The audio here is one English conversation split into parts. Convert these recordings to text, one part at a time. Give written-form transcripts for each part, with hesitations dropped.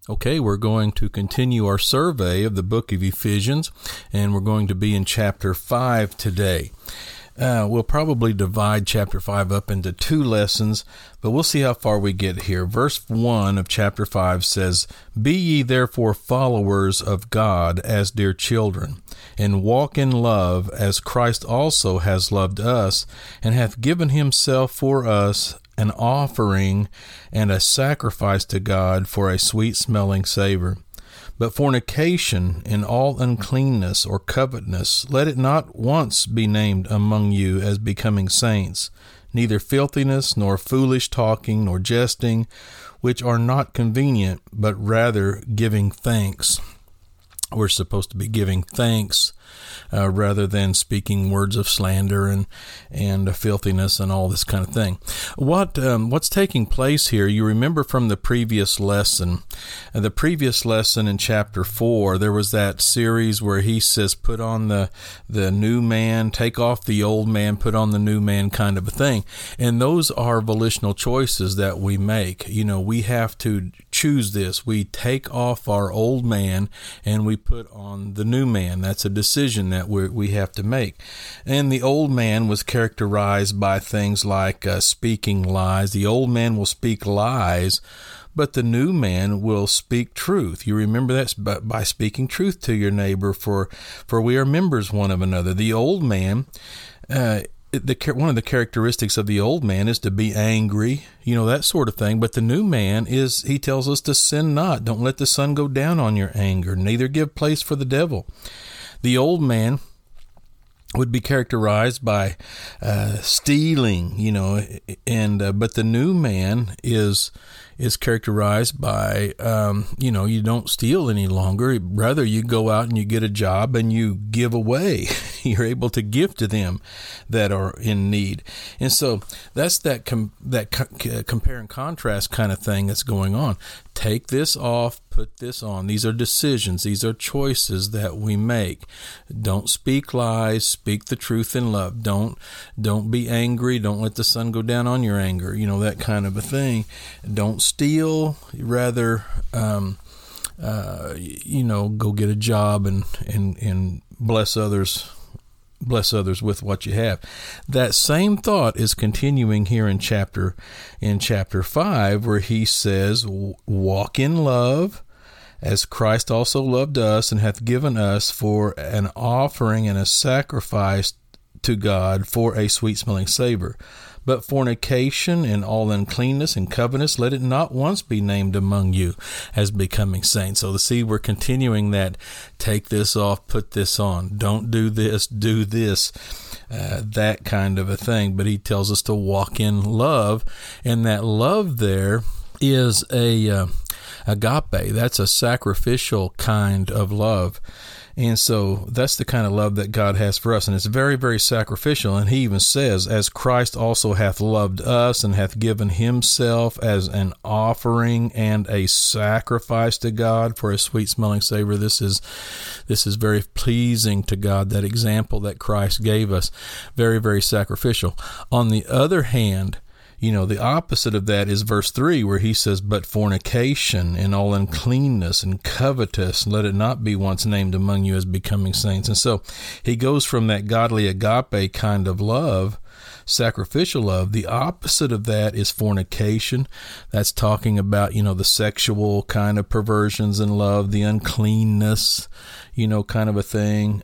Okay, we're going to continue our survey of the book of Ephesians, and we're going to be in chapter 5 today. We'll probably divide chapter 5 up into 2 lessons, but we'll see how far we get here. Verse 1 of chapter 5 says, "Be ye therefore followers of God as dear children, and walk in love as Christ also has loved us, and hath given himself for us an offering and a sacrifice to God for a sweet-smelling savor. But fornication and all uncleanness or covetousness, let it not once be named among you as becoming saints, neither filthiness, nor foolish talking, nor jesting, which are not convenient, but rather giving thanks." We're supposed to be giving thanks rather than speaking words of slander and filthiness and all this kind of thing. What's taking place here? You remember from the previous lesson. The previous lesson in chapter 4, there was that series where he says, "Put on the new man, take off the old man, put on the new man," kind of a thing. And those are volitional choices that we make. You know, we have to choose this. We take off our old man and we put on the new man. That's a decision that we have to make. And the old man was characterized by things like speaking lies. The old man will speak lies, but the new man will speak truth. You remember that by speaking truth to your neighbor, for we are members one of another. The old man, one of the characteristics of the old man is to be angry, that sort of thing. But the new man he tells us to sin not. Don't let the sun go down on your anger, neither give place for the devil. The old man would be characterized by stealing, but the new man is characterized by, you don't steal any longer. Rather, you go out and you get a job and you give away. You're able to give to them that are in need. And so that's that compare and contrast kind of thing that's going on. Take this off, put this on. These are decisions. These are choices that we make. Don't speak lies. Speak the truth in love. Don't be angry. Don't let the sun go down on your anger. That kind of a thing. Don't steal. Rather, go get a job and bless others. Bless others with what you have. That same thought is continuing here in chapter 5, where he says, "Walk in love as Christ also loved us and hath given us for an offering and a sacrifice to God for a sweet-smelling savor. But fornication and all uncleanness and covetousness, let it not once be named among you as becoming saints." So we're continuing that. Take this off, put this on. Don't do this, do this. That kind of a thing. But he tells us to walk in love. And that love there is a agape. That's a sacrificial kind of love. And so that's the kind of love that God has for us. And it's very, very sacrificial. And he even says, "As Christ also hath loved us and hath given himself as an offering and a sacrifice to God for a sweet-smelling savor." This is very pleasing to God, that example that Christ gave us. Very, very sacrificial. On the other hand, the opposite of that is verse 3, where he says, "But fornication and all uncleanness and covetous, let it not be once named among you as becoming saints." And so he goes from that godly agape kind of love, sacrificial love. The opposite of that is fornication. That's talking about, the sexual kind of perversions in love, the uncleanness, kind of a thing.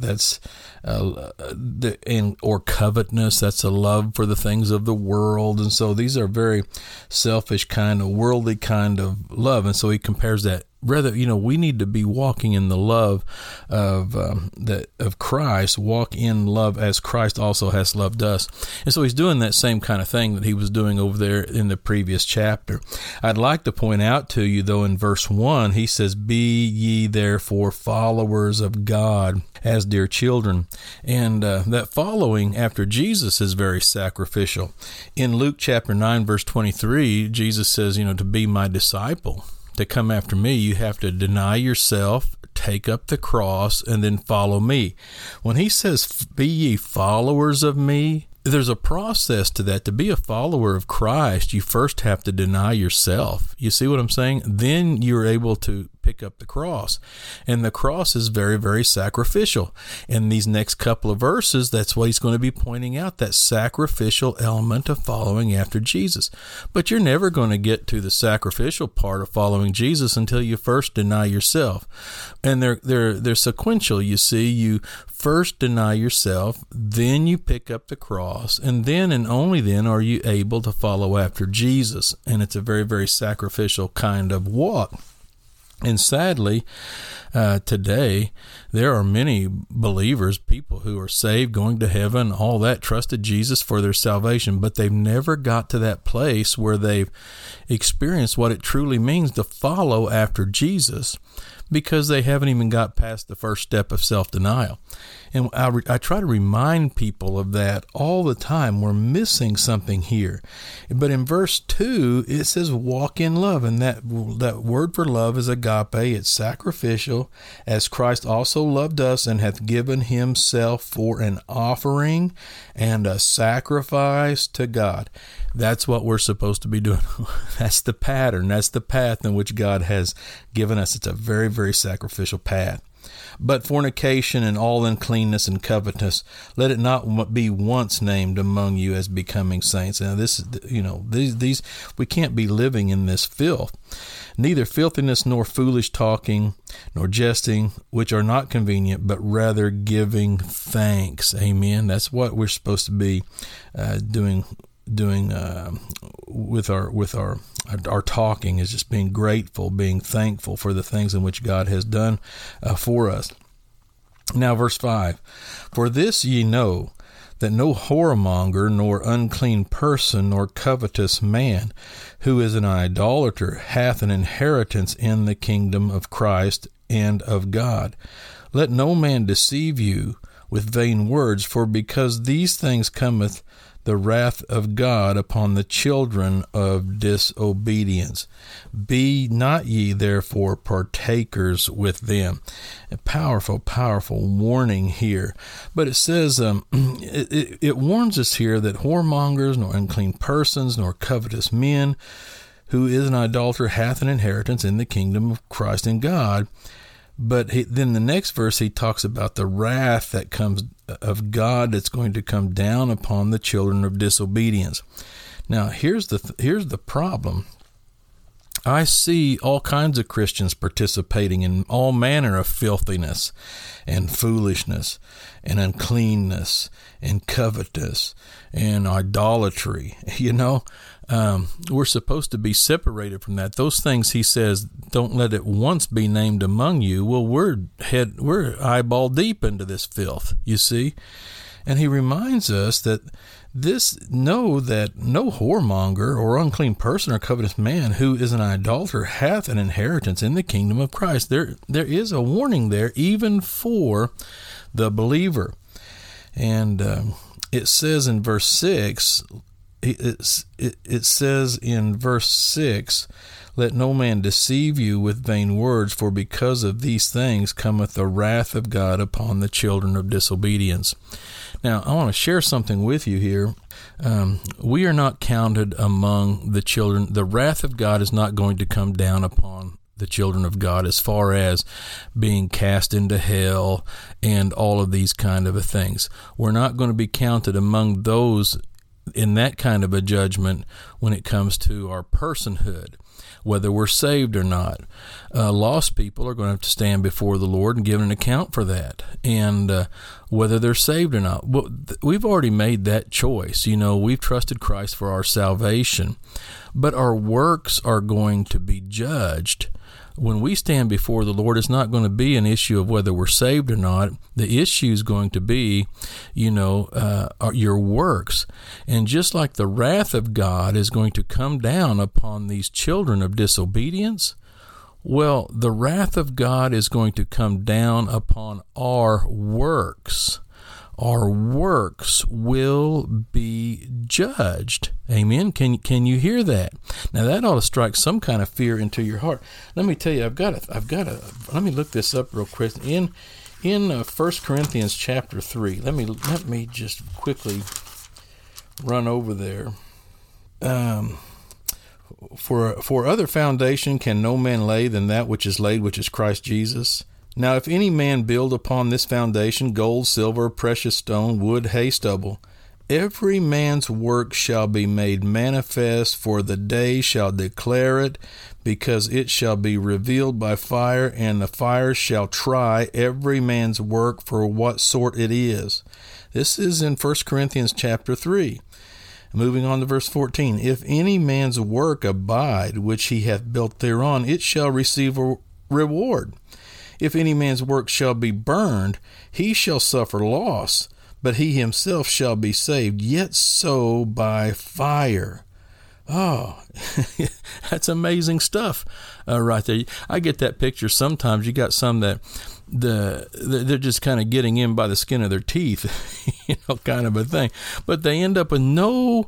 Or covetousness. That's a love for the things of the world. And so these are very selfish kind of worldly kind of love. And so he compares that. Rather, we need to be walking in the love of Christ. Walk in love as Christ also has loved us. And so he's doing that same kind of thing that he was doing over there in the previous chapter. I'd like to point out to you, though, in verse 1, he says, "Be ye therefore followers of God as dear children." And that following after Jesus is very sacrificial. In Luke chapter 9, verse 23, Jesus says, to be my disciple. To come after me, you have to deny yourself, take up the cross, and then follow me. When he says, "Be ye followers of me," there's a process to that. To be a follower of Christ, you first have to deny yourself. You see what I'm saying? Then you're able to pick up the cross. And the cross is very, very sacrificial. In these next couple of verses, that's what he's going to be pointing out, that sacrificial element of following after Jesus. But you're never going to get to the sacrificial part of following Jesus until you first deny yourself. And they're sequential. You see, you first deny yourself, then you pick up the cross, and then and only then are you able to follow after Jesus. And it's a very, very sacrificial kind of walk. And sadly, today, there are many believers, people who are saved, going to heaven, all that, trusted Jesus for their salvation, but they've never got to that place where they've experienced what it truly means to follow after Jesus, because they haven't even got past the first step of self-denial. And I try to remind people of that all the time. We're missing something here. But in verse 2, it says walk in love. And that word for love is agape. It's sacrificial, as Christ also loved us and hath given himself for an offering and a sacrifice to God. That's what we're supposed to be doing. That's the pattern. That's the path in which God has given us. It's a very, very sacrificial path. But fornication and all uncleanness and covetousness, let it not be once named among you as becoming saints. Now these we can't be living in this filth. Neither filthiness nor foolish talking nor jesting, which are not convenient, but rather giving thanks. Amen. That's what we're supposed to be doing with our talking, is just being grateful, being thankful for the things in which God has done for us. Now, verse 5, for this ye know, that no whoremonger, nor unclean person, nor covetous man, who is an idolater, hath an inheritance in the kingdom of Christ and of God. Let no man deceive you with vain words, for because these things cometh the wrath of God upon the children of disobedience. Be not ye therefore partakers with them. A powerful, powerful warning here. But it says, it warns us here that whoremongers, nor unclean persons, nor covetous men, who is an idolater, hath an inheritance in the kingdom of Christ and God. But then the next verse, he talks about the wrath that comes of God that's going to come down upon the children of disobedience. Now, here's the problem. I see all kinds of Christians participating in all manner of filthiness and foolishness and uncleanness and covetousness and idolatry. We're supposed to be separated from that. Those things, he says, don't let it once be named among you. Well, we're eyeball deep into this filth, you see. And he reminds us that know that no whoremonger or unclean person or covetous man who is an idolater hath an inheritance in the kingdom of Christ. There is a warning there, even for the believer. And it says in verse 6, it says in verse 6, let no man deceive you with vain words, for because of these things cometh the wrath of God upon the children of disobedience. Now, I want to share something with you here. We are not counted among the children. The wrath of God is not going to come down upon the children of God as far as being cast into hell and all of these kind of things. We're not going to be counted among those in that kind of a judgment when it comes to our personhood, whether we're saved or not. Lost people are going to have to stand before the Lord and give an account for that, and whether they're saved or not. Well, we've already made that choice. We've trusted Christ for our salvation, but our works are going to be judged. When we stand before the Lord, it's not going to be an issue of whether we're saved or not. The issue is going to be, your works. And just like the wrath of God is going to come down upon these children of disobedience, well, the wrath of God is going to come down upon our works. Our works will be judged. Amen. Can you hear that? Now that ought to strike some kind of fear into your heart. Let me tell you, I've got let me look this up real quick. In 1 Corinthians chapter 3, let me just quickly run over there. For other foundation can no man lay than that which is laid, which is Christ Jesus. Now if any man build upon this foundation gold, silver, precious stone, wood, hay, stubble, every man's work shall be made manifest, for the day shall declare it, because it shall be revealed by fire, and the fire shall try every man's work for what sort it is. This is in 1 Corinthians chapter 3. Moving on to verse 14. If any man's work abide, which he hath built thereon, it shall receive a reward. If any man's work shall be burned, he shall suffer loss, but he himself shall be saved, yet so by fire. Oh, that's amazing stuff right there. I get that picture sometimes. You got some that they're just kind of getting in by the skin of their teeth, kind of a thing. But they end up with no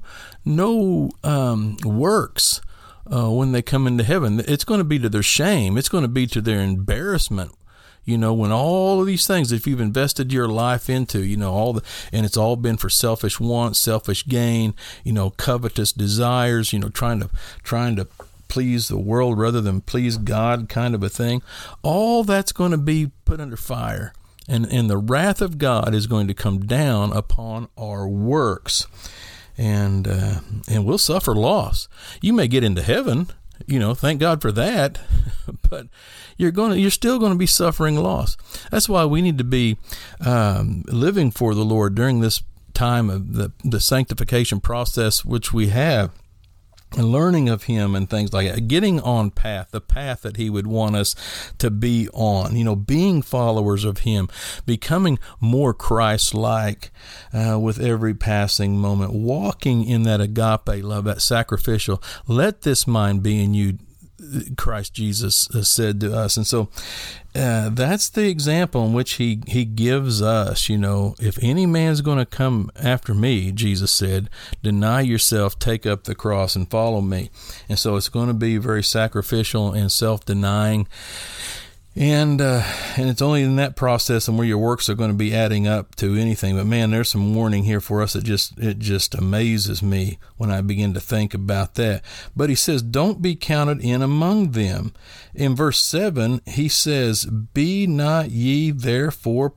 works when they come into heaven. It's going to be to their shame. It's going to be to their embarrassment. When all of these things, if you've invested your life into, and it's all been for selfish wants, selfish gain, covetous desires, trying to please the world rather than please God, kind of a thing. All that's going to be put under fire, and the wrath of God is going to come down upon our works, and we'll suffer loss. You may get into heaven. Thank God for that, but you're still going to be suffering loss. That's why we need to be living for the Lord during this time of the sanctification process, which we have, and learning of Him and things like that, getting on the path that He would want us to be on, being followers of Him, becoming more Christ-like with every passing moment, walking in that agape love, that sacrificial. Let this mind be in you, Christ Jesus said to us. And so that's the example in which he gives us. If any man's going to come after me, Jesus said, deny yourself, take up the cross and follow me. And so it's going to be very sacrificial and self-denying. And it's only in that process and where your works are going to be adding up to anything. But man, there's some warning here for us. It just amazes me when I begin to think about that. But he says, don't be counted in among them. In verse 7, he says, be not ye therefore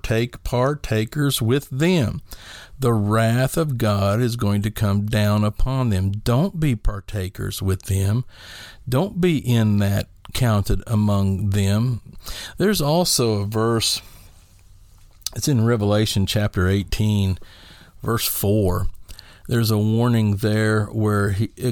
partakers with them. The wrath of God is going to come down upon them. Don't be partakers with them. Don't be in that counted among them. There's also a verse, it's in Revelation chapter 18, verse 4. There's a warning there where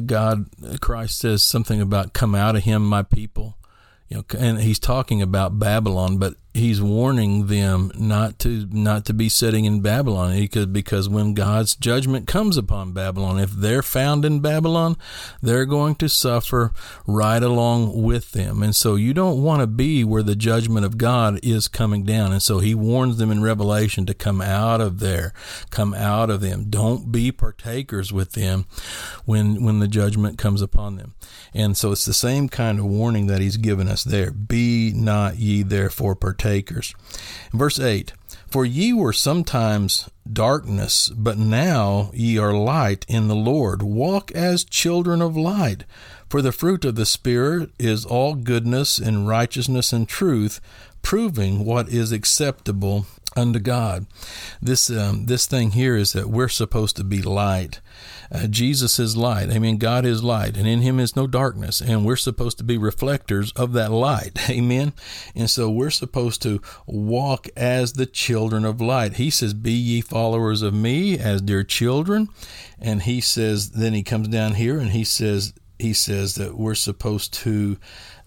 Christ says something about come out of him, my people. And he's talking about Babylon, but he's warning them not to be sitting in Babylon, because when God's judgment comes upon Babylon, if they're found in Babylon, they're going to suffer right along with them. And so you don't want to be where the judgment of God is coming down. And so he warns them in Revelation to come out of there, come out of them. Don't be partakers with them when the judgment comes upon them. And so it's the same kind of warning that he's given us there. Be not ye therefore partakers. In verse 8, for ye were sometimes darkness, but now ye are light in the Lord. Walk as children of light. For the fruit of the Spirit is all goodness and righteousness and truth, proving what is acceptable unto God. This thing here is that we're supposed to be light. Jesus is light. Amen. God is light, and in him is no darkness, and we're supposed to be reflectors of that light. Amen. And so we're supposed to walk as the children of light. He says, be ye followers of me as dear children. And he says, then he comes down here and he says that we're supposed to,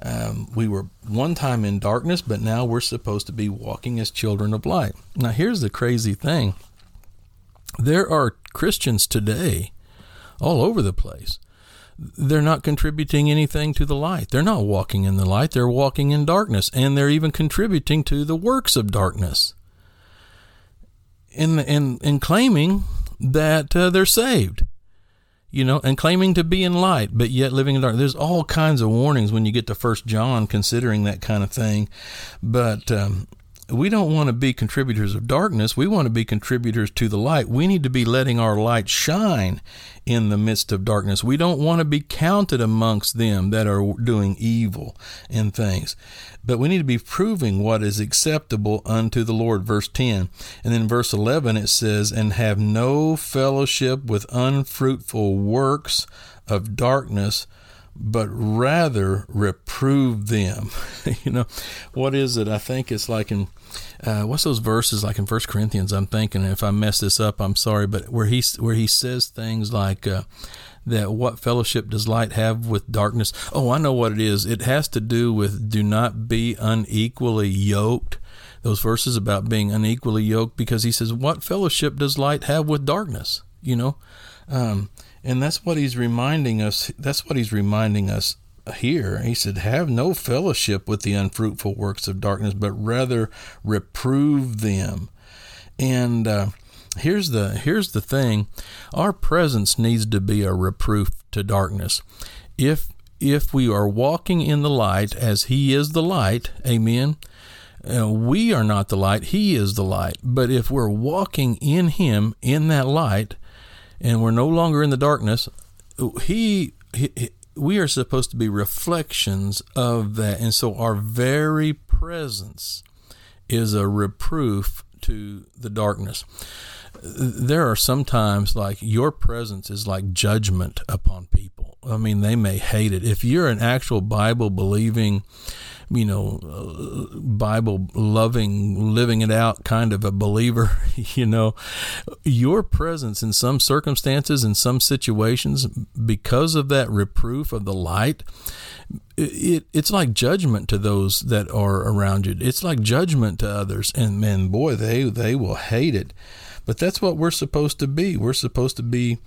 we were one time in darkness, but now we're supposed to be walking as children of light. Now, here's the crazy thing. There are Christians today all over the place. They're not contributing anything to the light. They're not walking in the light. They're walking in darkness, and they're even contributing to the works of darkness and claiming that they're saved. And claiming to be in light, but yet living in dark. There's all kinds of warnings when you get to 1 John considering that kind of thing. But we don't want to be contributors of darkness. We want to be contributors to the light. We need to be letting our light shine in the midst of darkness. We don't want to be counted amongst them that are doing evil and things. But we need to be proving what is acceptable unto the Lord, verse 10. And then verse 11 it says, and have no fellowship with unfruitful works of darkness, but rather reprove them. What is it? I think it's like in, what's those verses like in 1 Corinthians? I'm thinking, if I mess this up, I'm sorry, but where he says things like, that what fellowship does light have with darkness? Oh, I know what it is. It has to do with do not be unequally yoked. Those verses about being unequally yoked, because he says, what fellowship does light have with darkness? And that's what he's reminding us. That's what he's reminding us here. He said, have no fellowship with the unfruitful works of darkness, but rather reprove them. And here's the thing. Our presence needs to be a reproof to darkness. If we are walking in the light as he is the light, amen, we are not the light, he is the light. But if we're walking in him, in that light, and we're no longer in the darkness, we are supposed to be reflections of that. And so our very presence is a reproof to the darkness. There are sometimes like your presence is like judgment upon people. I mean, they may hate it. If you're an actual Bible believing, Bible loving, living it out kind of a believer, your presence in some circumstances, in some situations, because of that reproof of the light, it's like judgment to those that are around you. It's like judgment to others, and man, boy, they will hate it. But that's what we're supposed to be. We're supposed to be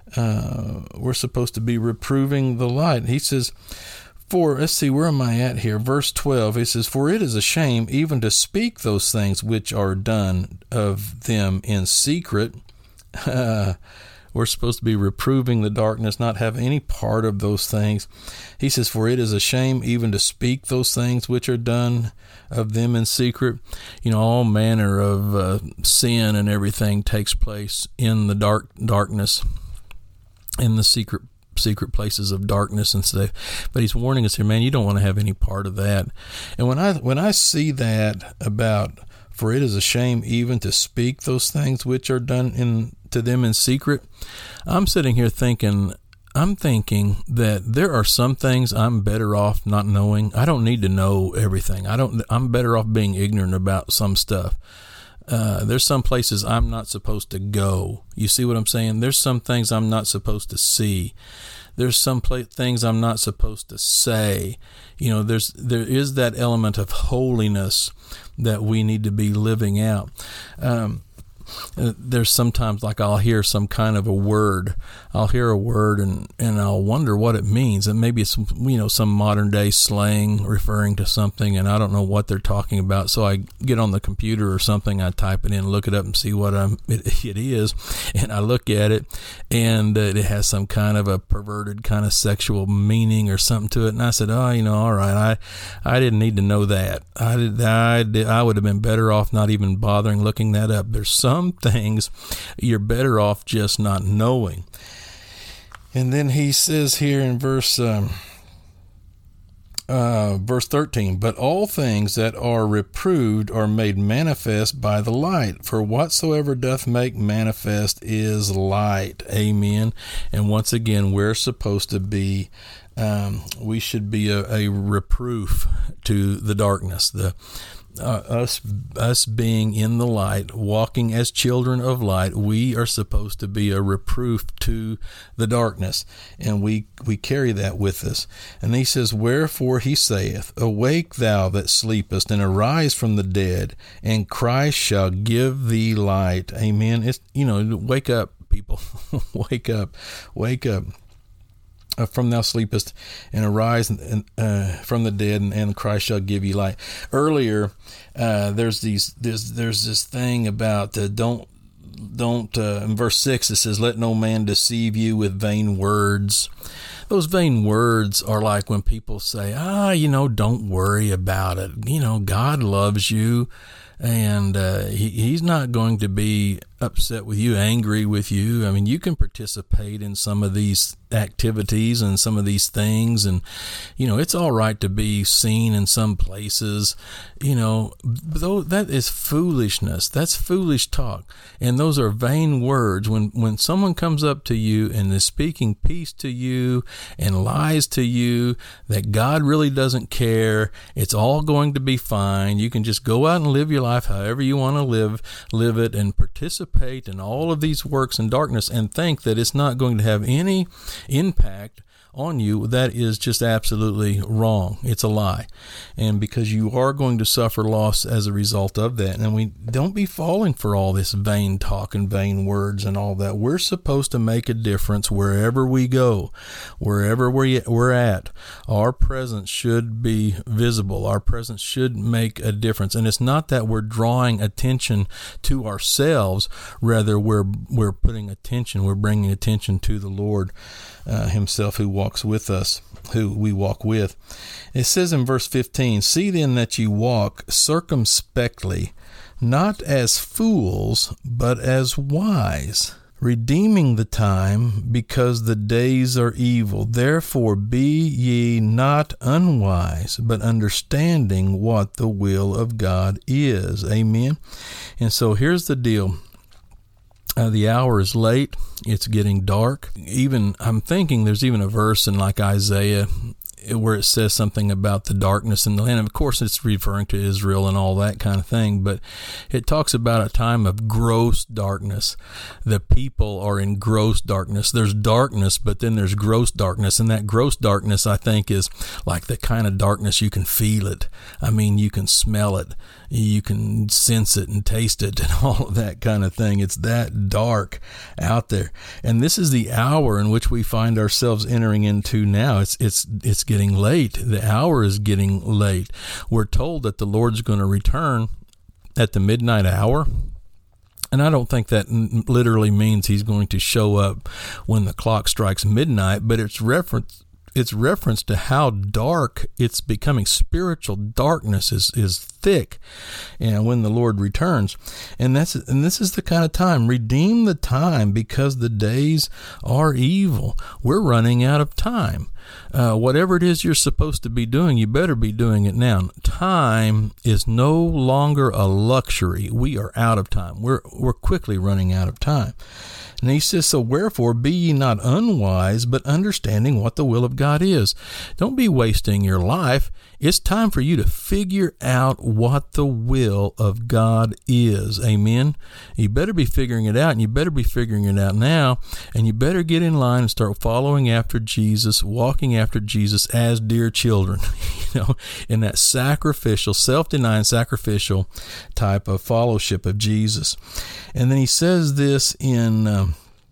reproving the light. He says, let's see, where am I at here? Verse 12, he says, for it is a shame even to speak those things which are done of them in secret. We're supposed to be reproving the darkness, not have any part of those things. He says, for it is a shame even to speak those things which are done of them in secret. All manner of sin and everything takes place in the darkness, in the secret places of darkness and stuff. But he's warning us here, man, you don't want to have any part of that. And when I see that about, for it is a shame even to speak those things which are done to them in secret, I'm sitting here thinking that there are some things I'm better off not knowing. I don't need to know everything. I'm better off being ignorant about some stuff. There's some places I'm not supposed to go. You see what I'm saying? There's some things I'm not supposed to see. There's some things I'm not supposed to say. There is that element of holiness that we need to be living out. There's sometimes like I'll hear some kind of a word. I'll hear a word and I'll wonder what it means. And maybe it's, some modern day slang referring to something, and I don't know what they're talking about. So I get on the computer or something, I type it in, look it up and see what it is. And I look at it and it has some kind of a perverted kind of sexual meaning or something to it. And I said, all right, I didn't need to know that. I would have been better off not even bothering looking that up. There's some things you're better off just not knowing. And then he says here in verse 13, but all things that are reproved are made manifest by the light, for whatsoever doth make manifest is light. Amen. And once again, we're supposed to be, we should be a reproof to the darkness. Us being in the light, walking as children of light, we are supposed to be a reproof to the darkness, and we carry that with us. And he says, wherefore he saith, awake thou that sleepest, and arise from the dead, and Christ shall give thee light. Amen. It's, wake up, people. Wake up. From thou sleepest, and arise from the dead, and Christ shall give you light. Earlier, there's this thing about don't in verse 6 it says, let no man deceive you with vain words. Those vain words are like when people say, don't worry about it. God loves you. and he's not going to be upset with you, angry with you. I mean, you can participate in some of these activities and some of these things, and it's all right to be seen in some places, though that is foolishness. That's foolish talk, and those are vain words. When someone comes up to you and is speaking peace to you and lies to you that God really doesn't care, it's all going to be fine, you can just go out and live your life however you want to live it, and participate in all of these works in darkness and think that it's not going to have any impact on you, that is just absolutely wrong. It's a lie. And because you are going to suffer loss as a result of that. And we don't be falling for all this vain talk and vain words and all that. We're supposed to make a difference wherever we go, wherever we're at. Our presence should be visible. Our presence should make a difference. And it's not that we're drawing attention to ourselves. Rather, we're putting attention, we're bringing attention to the Lord himself, who walks with us, who we walk with. It says in verse 15, "See then that you walk circumspectly, not as fools, but as wise, redeeming the time, because the days are evil. Therefore be ye not unwise, but understanding what the will of God is." Amen. And so here's the deal. The hour is late. It's getting dark. I'm thinking there's even a verse in like Isaiah where it says something about the darkness in the land. Of course, it's referring to Israel and all that kind of thing, but it talks about a time of gross darkness. The people are in gross darkness. There's darkness, but then there's gross darkness, and that gross darkness, I think, is like the kind of darkness you can feel it. I mean, you can smell it. You can sense it and taste it and all of that kind of thing. It's that dark out there. And this is the hour in which we find ourselves entering into now. It's getting late. The hour is getting late. We're told that the Lord's going to return at the midnight hour. And I don't think that literally means he's going to show up when the clock strikes midnight, but it's reference to how dark it's becoming. Spiritual darkness is thick, and when the Lord returns, and this is the kind of time. Redeem the time, because the days are evil. We're running out of time. Whatever it is you're supposed to be doing, you better be doing it now. Time is no longer a luxury. We are out of time. We're quickly running out of time. And he says, "So wherefore be ye not unwise, but understanding what the will of God is." Don't be wasting your life. It's time for you to figure out what the will of God is. Amen. You better be figuring it out, and you better be figuring it out now, and you better get in line and start following after Jesus, walking after Jesus as dear children, in that sacrificial, self-denying, sacrificial type of fellowship of Jesus. And then he says this in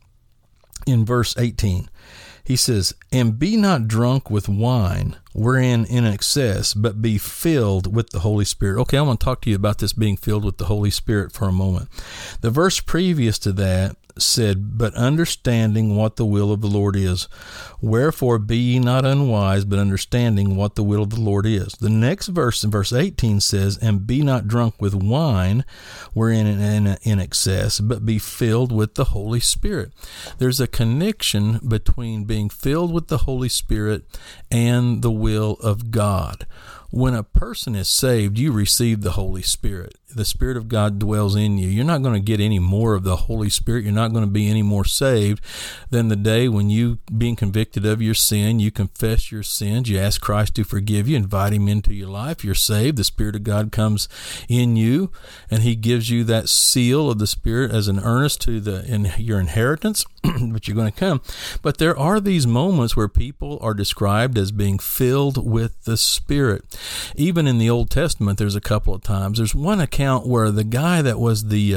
verse 18. He says, "And be not drunk with wine, wherein in excess, but be filled with the Holy Spirit." Okay, I want to talk to you about this being filled with the Holy Spirit for a moment. The verse previous to that said, "But understanding what the will of the Lord is. Wherefore be ye not unwise, but understanding what the will of the Lord is." The next verse, in verse 18, says, "And be not drunk with wine, wherein in excess, but be filled with the Holy Spirit." There's a connection between being filled with the Holy Spirit and the will of God. When a person is saved, you receive the Holy Spirit. The Spirit of God dwells in you. You're not going to get any more of the Holy Spirit. You're not going to be any more saved than the day when you, being convicted of your sin, you confess your sins, you ask Christ to forgive you, invite him into your life, you're saved, the Spirit of God comes in you, and he gives you that seal of the Spirit as an earnest to your inheritance, but you're going to come. But there are these moments where people are described as being filled with the Spirit. Even in the Old Testament, there's a couple of times. There's one account where the guy that was the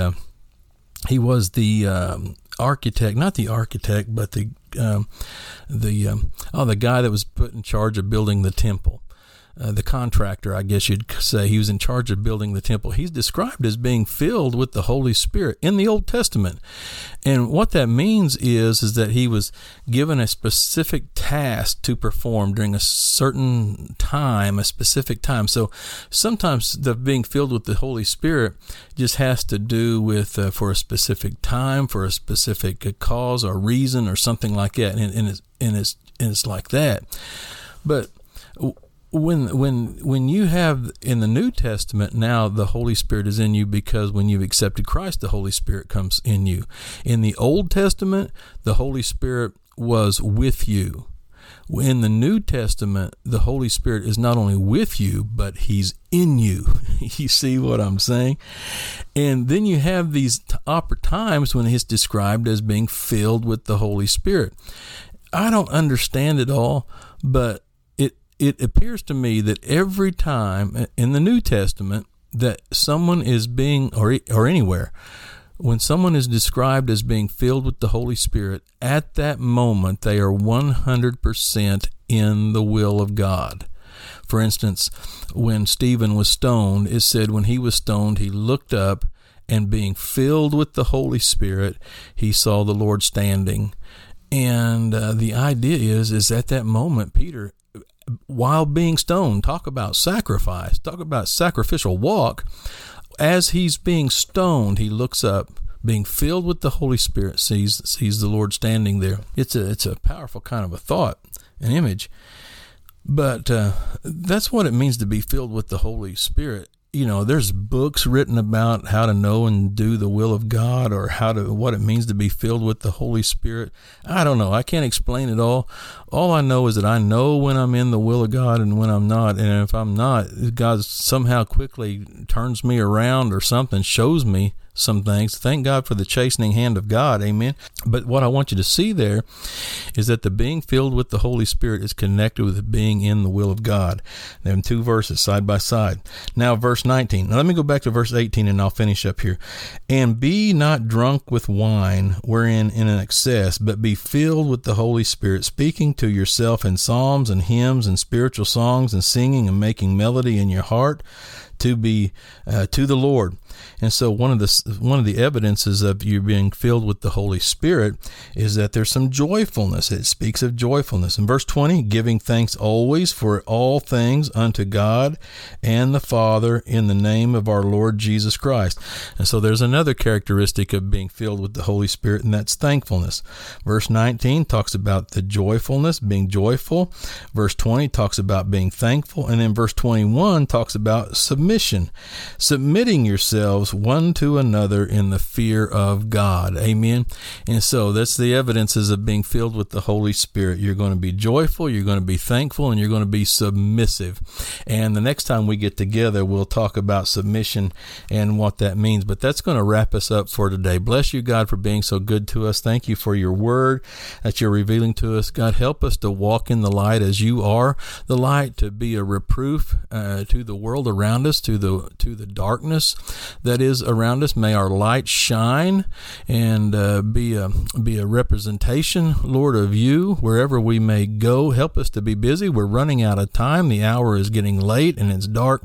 architect, not the architect, but the guy that was put in charge of building the temple. the contractor, I guess you'd say. He was in charge of building the temple. He's described as being filled with the Holy Spirit in the Old Testament. And what that means is that he was given a specific task to perform during a certain time, a specific time. So sometimes the being filled with the Holy Spirit just has to do with for a specific time, for a specific cause or reason or something like that. And it's like that. But when you have in the New Testament, now the Holy Spirit is in you because when you've accepted Christ, the Holy Spirit comes in you. In the Old Testament, the Holy Spirit was with you. In the New Testament, the Holy Spirit is not only with you, but he's in you. You see what I'm saying? And then you have these times when he's described as being filled with the Holy Spirit. I don't understand it all, but it appears to me that every time in the New Testament that someone is being, or anywhere, when someone is described as being filled with the Holy Spirit, at that moment they are 100% in the will of God. For instance, when Stephen was stoned, it said when he was stoned, he looked up, and being filled with the Holy Spirit, he saw the Lord standing. And the idea is at that moment, Peter, while being stoned, talk about sacrifice, talk about sacrificial walk. As he's being stoned, he looks up, being filled with the Holy Spirit, sees the Lord standing there. It's a powerful kind of a thought, an image. But that's what it means to be filled with the Holy Spirit. You know, there's books written about how to know and do the will of God, or what it means to be filled with the Holy Spirit. I don't know. I can't explain it all. All I know is that I know when I'm in the will of God and when I'm not. And if I'm not, God somehow quickly turns me around or something, shows me some things. Thank God for the chastening hand of God. Amen. But what I want you to see there is that the being filled with the Holy Spirit is connected with being in the will of God. Them two verses side by side. Now, verse 19. Now, let me go back to verse 18 and I'll finish up here. And be not drunk with wine, wherein in an excess, but be filled with the Holy Spirit, speaking to yourself in psalms and hymns and spiritual songs and singing and making melody in your heart to be to the Lord. And so one of the evidences of you being filled with the Holy Spirit is that there's some joyfulness. It speaks of joyfulness. In verse 20, giving thanks always for all things unto God and the Father in the name of our Lord Jesus Christ. And so there's another characteristic of being filled with the Holy Spirit, and that's thankfulness. Verse 19 talks about the joyfulness, being joyful. Verse 20 talks about being thankful. And then verse 21 talks about submission, submitting yourselves one to another in the fear of God. Amen. And so that's the evidences of being filled with the Holy Spirit. You're going to be joyful, you're going to be thankful, and you're going to be submissive. And the next time we get together, we'll talk about submission and what that means. But that's going to wrap us up for today. Bless you, God, for being so good to us. Thank you for your word that you're revealing to us. God, help us to walk in the light as you are the light, to be a reproof to the world around us, to the darkness that is around us. May our light shine and be a representation, Lord, of you wherever we may go. Help us to be busy. We're running out of time. The hour is getting late and it's dark.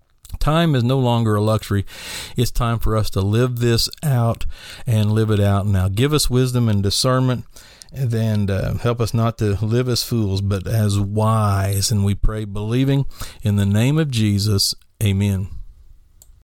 Time is no longer a luxury. It's time for us to live this out and live it out. Now give us wisdom and discernment, and help us not to live as fools, but as wise. And we pray believing in the name of Jesus. Amen.